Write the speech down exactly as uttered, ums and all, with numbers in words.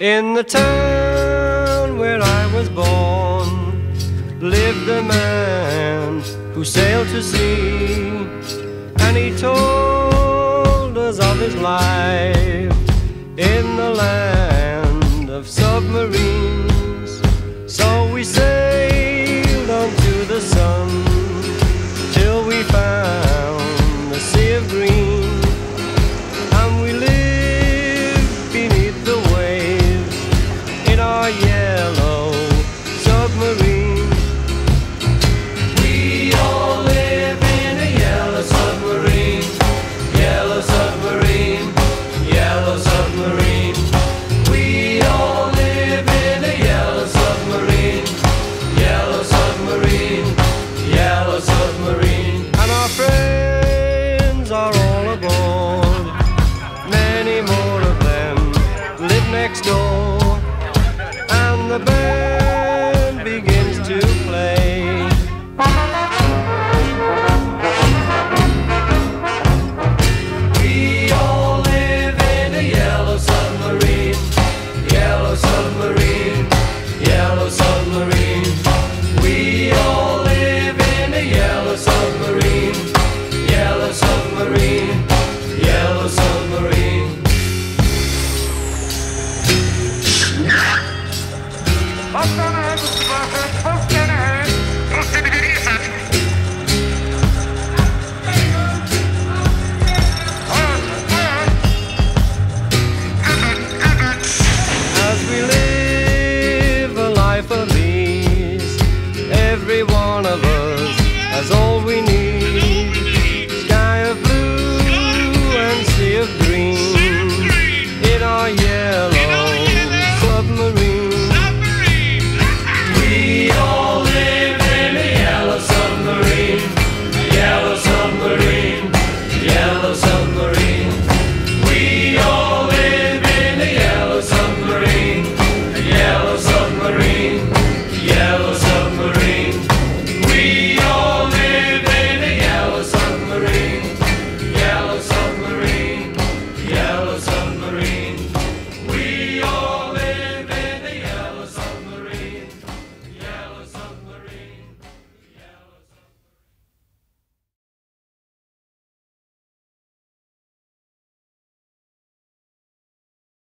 In the town where I was born lived a man who sailed to sea, and he told us of his life in the land of submarines. So we sailed onto the sun till we found the sea of green, and we lived beneath the waves in our yellow submarine. We all live in a yellow submarine, yellow submarine, yellow submarine. We all live in a yellow submarine, yellow submarine, yellow submarine. And our friends are all aboard, many more of them live next door.